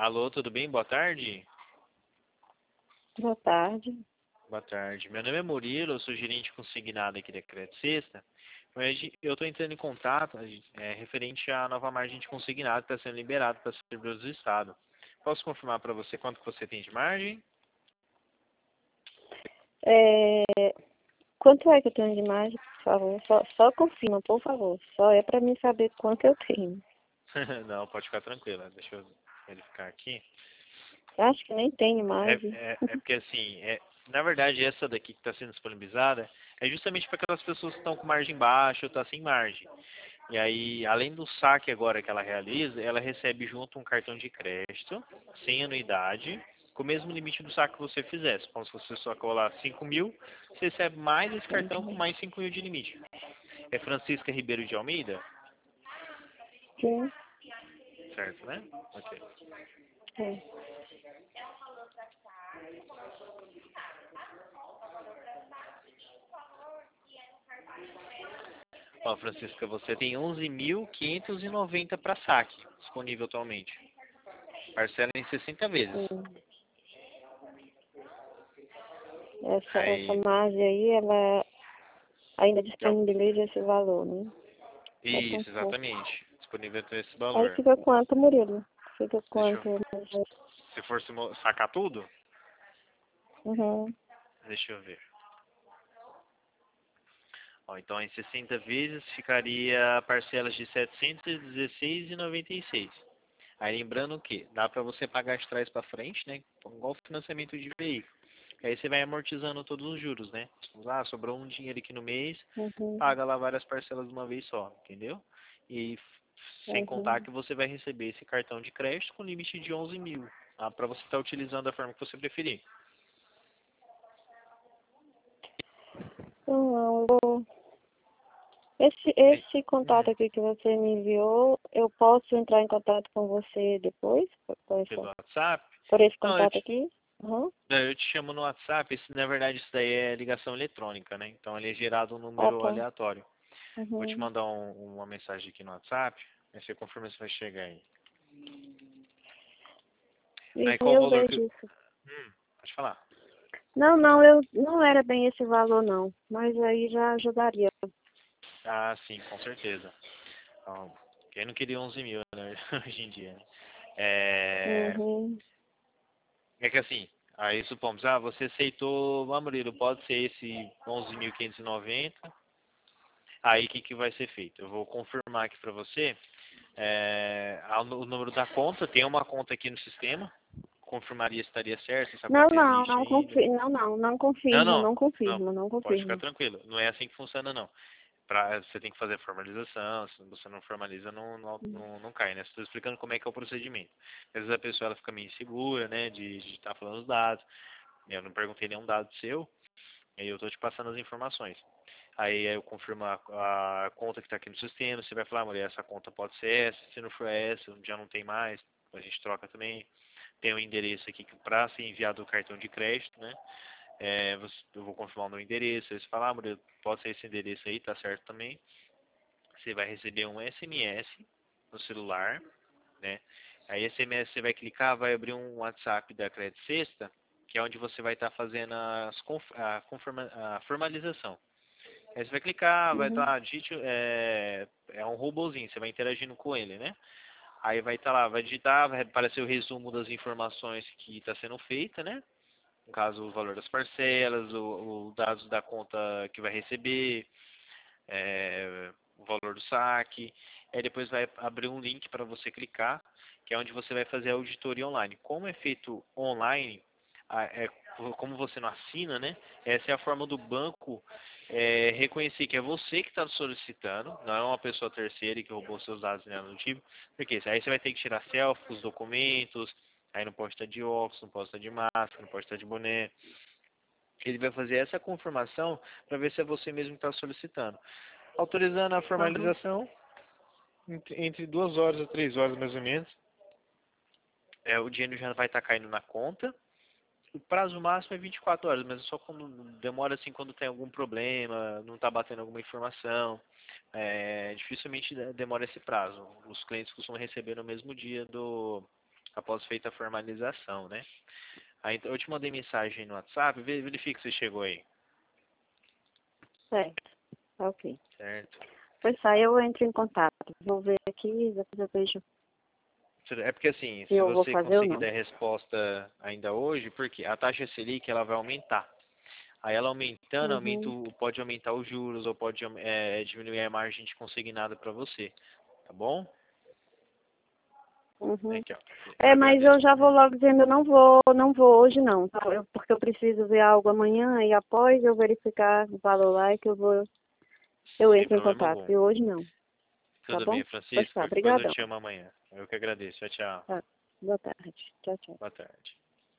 Alô, tudo bem? Boa tarde. Boa tarde. Boa tarde. Meu nome é Murilo, eu sou gerente consignado aqui da Crédito Sexta. Eu estou entrando em contato referente à nova margem de consignado que está sendo liberado para servidores do Estado. Posso confirmar para você quanto que você tem de margem? É, quanto é que eu tenho de margem, por favor? Só confirma, por favor. Só é para mim saber quanto eu tenho. Não, pode ficar tranquila. Deixa eu verificar aqui. Acho que nem tenho margem. É porque assim, na verdade essa daqui que está sendo disponibilizada é justamente para aquelas pessoas que estão com margem baixa ou estão sem margem. E aí, além do saque agora que ela realiza, ela recebe junto um cartão de crédito, sem anuidade, com o mesmo limite do saque que você fizesse. Como se você só colar 5 mil, você recebe mais esse cartão com mais 5 mil de limite. É Francisca Ribeiro de Almeida? Sim. Certo, né? Ok. É. Ó, Francisca, você tem 11.590 para saque disponível atualmente. Parcela em 60 vezes. Sim. Essa Aí, margem aí, ela ainda então, disponibiliza esse valor, né? Falta um isso, pouco. exatamente. Disponível com esse Aí valor. fica quanto, Murilo? Fica Deixa eu, quanto? se for sacar tudo, Uhum. deixa eu ver. Ó, então, em 60 vezes ficaria parcelas de 716,96. Aí lembrando que dá para você pagar de trás para frente, né? Igual financiamento de veículo. Aí você vai amortizando todos os juros, né? Ah, sobrou um dinheiro aqui no mês, Uhum. paga lá várias parcelas de uma vez só, entendeu? E sem contar Uhum. que você vai receber esse cartão de crédito com limite de 11 mil, tá? Para você estar utilizando da forma que você preferir. Não, eu vou. Esse contato aqui que você me enviou, eu posso entrar em contato com você depois? Pelo WhatsApp? Por esse Não, contato aqui? Uhum. não, eu te chamo no WhatsApp. Na verdade, isso daí é ligação eletrônica, né? Então, ele é gerado um Ah, número tá. aleatório. Vou te Uhum. mandar uma mensagem aqui no WhatsApp. Aí você confirma se vai chegar aí. E Aí, qual o eu valor que... vejo isso. Pode falar. Não, eu não era bem esse valor, não. Mas aí já ajudaria. Ah, sim, com certeza. Então, quem não queria 11 mil, né? Hoje em dia, né? É... Uhum. é que assim, aí supomos, você aceitou, Murilo, pode ser esse 11.590. Aí, o que que vai ser feito? Eu vou confirmar aqui para você. O número da conta, tem uma conta aqui no sistema, confirmaria se estaria certo, se essa conta existe ainda. Não Não, confirmo, não, não não, confirmo, não pode ficar confirmo. tranquilo, não é assim que funciona não. Você tem que fazer a formalização, se você não formaliza, não cai, né? Estou explicando como é que é o procedimento. Às vezes a pessoa ela fica meio insegura, né, de estar falando os dados, eu não perguntei nenhum dado seu, aí eu estou te passando as informações. Aí eu confirmo a conta que está aqui no sistema. Você vai falar, mulher, essa conta pode ser essa. Se não for essa, já não tem mais. A gente troca também. Tem um endereço aqui para ser enviado o cartão de crédito, né? Eu vou confirmar o meu endereço. Aí você fala, mulher, pode ser esse endereço aí, tá certo também. Você vai receber um SMS no celular, né? Aí esse SMS você vai clicar, vai abrir um WhatsApp da Crédito Sexta, que é onde você vai estar fazendo a formalização. Aí você vai clicar, vai Uhum. estar, digite, é um robozinho, você vai interagindo com ele, né? Aí vai estar lá, vai digitar, vai aparecer o resumo das informações que está sendo feita, né? No caso, o valor das parcelas, o dados da conta que vai receber, o valor do saque. Aí depois vai abrir um link para você clicar, que é onde você vai fazer a auditoria online. Como é feito online, como você não assina, né? Essa é a forma do banco reconhecer que é você que está solicitando, não é uma pessoa terceira que roubou seus dados né, no tipo. Porque aí você vai ter que tirar selfie com os documentos, aí não pode estar de óculos, não pode estar de máscara, não pode estar de boné. Ele vai fazer essa confirmação para ver se é você mesmo que está solicitando. Autorizando a Uhum. formalização, entre 2 horas a 3 horas mais ou menos, o dinheiro já vai estar caindo na conta. O prazo máximo é 24 horas, mas só quando demora assim quando tem algum problema, não está batendo alguma informação. Dificilmente demora esse prazo. Os clientes costumam receber no mesmo dia após feita a formalização, né? Aí eu te mandei mensagem no WhatsApp, verifica se chegou aí, Certo. Tá ok. certo? Pois tá, eu entro em contato. Vou ver aqui, depois eu vejo É porque assim, se se eu vou você fazer ou conseguir não. dar resposta ainda hoje, porque a taxa Selic ela vai aumentar. Aí ela aumentando, Uhum. pode aumentar os juros ou pode diminuir a margem de consignado para você, tá bom? Uhum. Aqui, ó. Eu É, mas agradeço. eu já vou logo dizendo, eu não vou hoje não, tá? Porque eu preciso ver algo amanhã e após eu verificar o valor lá é que eu Sem entro em problema contato. algum. E hoje não, tá Tudo bom? bem, Pois Francisco? tá, Qualquer coisa eu obrigadão. te amo amanhã. Eu que agradeço. Tchau, tchau. Tá. Boa tarde. Tchau, tchau. Boa tarde.